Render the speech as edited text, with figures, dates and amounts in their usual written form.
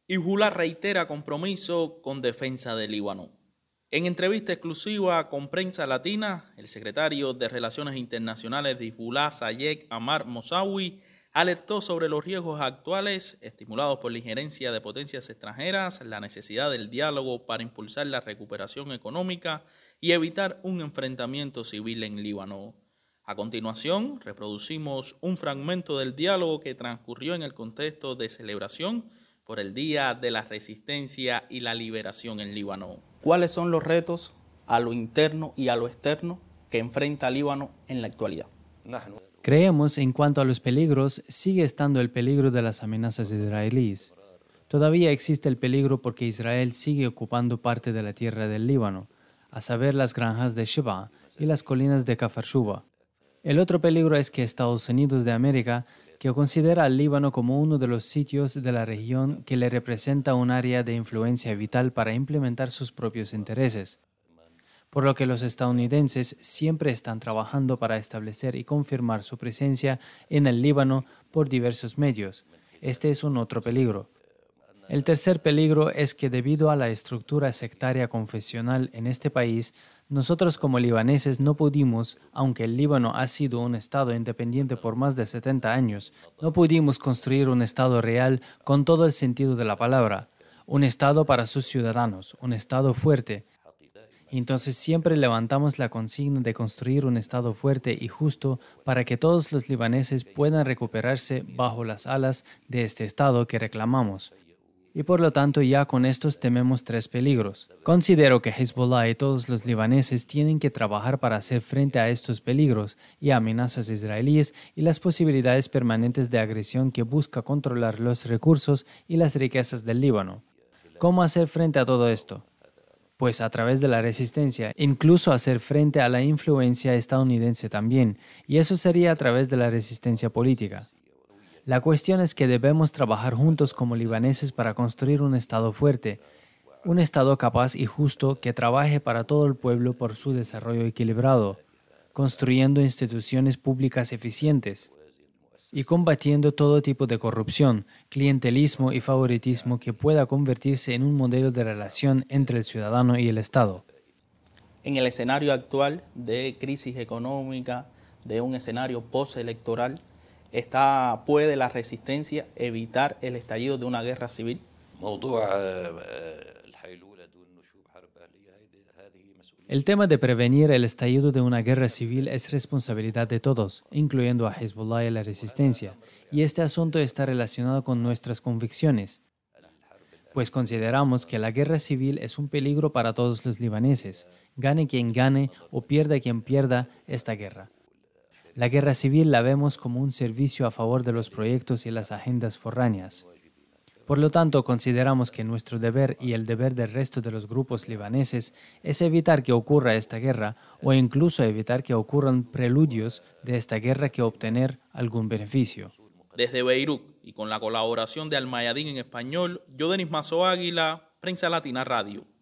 Hezbollah reitera compromiso con defensa del Líbano. En entrevista exclusiva con Prensa Latina, el secretario de Relaciones Internacionales de Hezbollah, Sayed Ammar Mosawi, alertó sobre los riesgos actuales estimulados por la injerencia de potencias extranjeras, la necesidad del diálogo para impulsar la recuperación económica y evitar un enfrentamiento civil en Líbano. A continuación, reproducimos un fragmento del diálogo que transcurrió en el contexto de celebración por el Día de la Resistencia y la Liberación en Líbano. ¿Cuáles son los retos a lo interno y a lo externo que enfrenta Líbano en la actualidad? Creemos en cuanto a los peligros, sigue estando el peligro de las amenazas israelíes. Todavía existe el peligro porque Israel sigue ocupando parte de la tierra del Líbano, a saber las granjas de Sheba y las colinas de Kafar Shuba. El otro peligro es que Estados Unidos de América, que considera al Líbano como uno de los sitios de la región que le representa un área de influencia vital para implementar sus propios intereses, por lo que los estadounidenses siempre están trabajando para establecer y confirmar su presencia en el Líbano por diversos medios. Este es un otro peligro. El tercer peligro es que debido a la estructura sectaria confesional en este país, nosotros como libaneses no pudimos, aunque el Líbano ha sido un estado independiente por más de 70 años, no pudimos construir un estado real con todo el sentido de la palabra, un estado para sus ciudadanos, un estado fuerte. Entonces siempre levantamos la consigna de construir un estado fuerte y justo para que todos los libaneses puedan recuperarse bajo las alas de este estado que reclamamos. Y por lo tanto ya con estos tememos tres peligros. Considero que Hezbollah y todos los libaneses tienen que trabajar para hacer frente a estos peligros y amenazas israelíes y las posibilidades permanentes de agresión que busca controlar los recursos y las riquezas del Líbano. ¿Cómo hacer frente a todo esto? Pues a través de la resistencia, incluso hacer frente a la influencia estadounidense también, y eso sería a través de la resistencia política. La cuestión es que debemos trabajar juntos como libaneses para construir un Estado fuerte, un Estado capaz y justo que trabaje para todo el pueblo por su desarrollo equilibrado, construyendo instituciones públicas eficientes y combatiendo todo tipo de corrupción, clientelismo y favoritismo que pueda convertirse en un modelo de relación entre el ciudadano y el Estado. En el escenario actual de crisis económica, de un escenario postelectoral, ¿puede la resistencia evitar el estallido de una guerra civil? El tema de prevenir el estallido de una guerra civil es responsabilidad de todos, incluyendo a Hezbollah y la resistencia, y este asunto está relacionado con nuestras convicciones, pues consideramos que la guerra civil es un peligro para todos los libaneses, gane quien gane o pierda quien pierda esta guerra. La guerra civil la vemos como un servicio a favor de los proyectos y las agendas foráneas. Por lo tanto, consideramos que nuestro deber y el deber del resto de los grupos libaneses es evitar que ocurra esta guerra o incluso evitar que ocurran preludios de esta guerra que obtener algún beneficio. Desde Beirut y con la colaboración de Al Mayadín en español, yo, Denis Mazo Águila, Prensa Latina Radio.